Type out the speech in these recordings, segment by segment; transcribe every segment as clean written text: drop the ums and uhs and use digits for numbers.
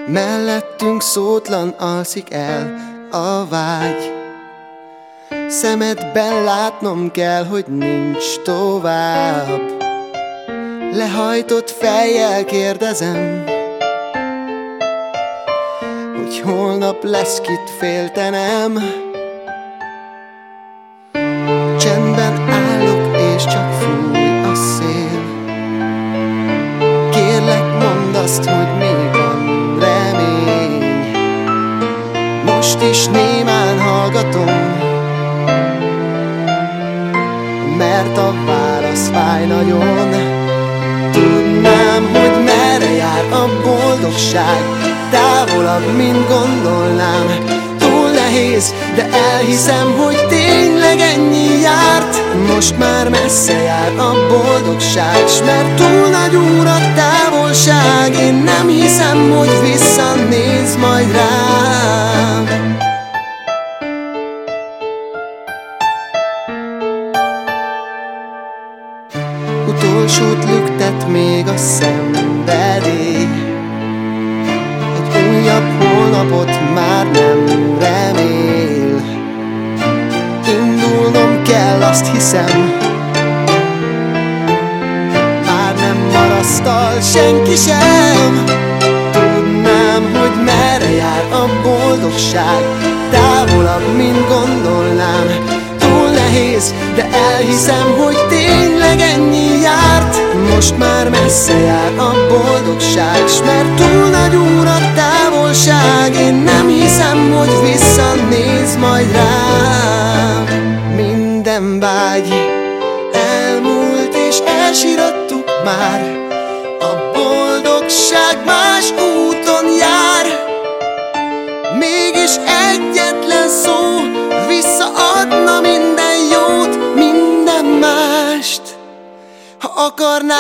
Mellettünk szótlan alszik el a vágy. Szemedben látnom kell, hogy nincs tovább. Lehajtott fejjel kérdezem, hogy holnap lesz kit féltenem. Csendben állok és csak fúj a szél. Kérlek, mondd azt, hogy még van remény. Most is némán hallgatom, mert a válasz fáj nagyon. Tudnám, hogy merre jár a boldogság, távolabb, mint gondolnám. Túl nehéz, de elhiszem, hogy tényleg ennyi járt. Most már messze jár a boldogság, s mert túl nagy úr a távolság. Én nem hiszem, hogy visszanéz majd rám. Utolsót lüktet még a szenvedély. Egy újabb holnapot már nem remél. Indulnom kell, azt hiszem, már nem marasztal senki sem. Tudnám, hogy merre jár a boldogság, távolabb, mint gondolnám. Túl nehéz, de elhiszem, hogy tényleg ennyi járt. Most már messze jár a boldogság, s mert túl nagy úr a távolság. Én nem hiszem, hogy visszanéz majd rám. Minden vágy elmúlt és elsírattuk már. A boldogság más úton jár. Mégis egyetlen szó visszaadna minden jót, minden mást. Ha akarnád,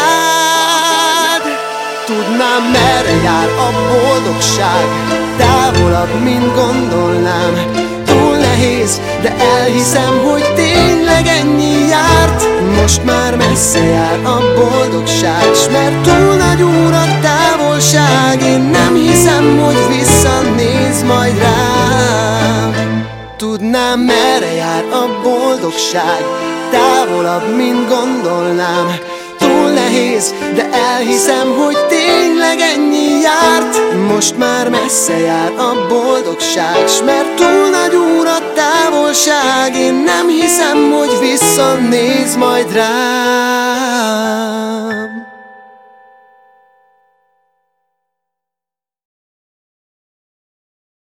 tudnám, merre jár a boldogság, távolabb, mint gondolnám. Túl nehéz, de elhiszem, hogy tényleg ennyi járt. Most már messze jár a boldogság, s mert túl nagy úr a távolság. Én nem hiszem, hogy visszanéz majd rám. Tudnám, merre jár a boldogság, távolabb, mint gondolnám. Túl nehéz, de elhiszem, hogy tényleg ennyi járt. Most már messze jár a boldogság, s mert túl nagy úr a távolság. Én nem hiszem, hogy visszanéz majd rám.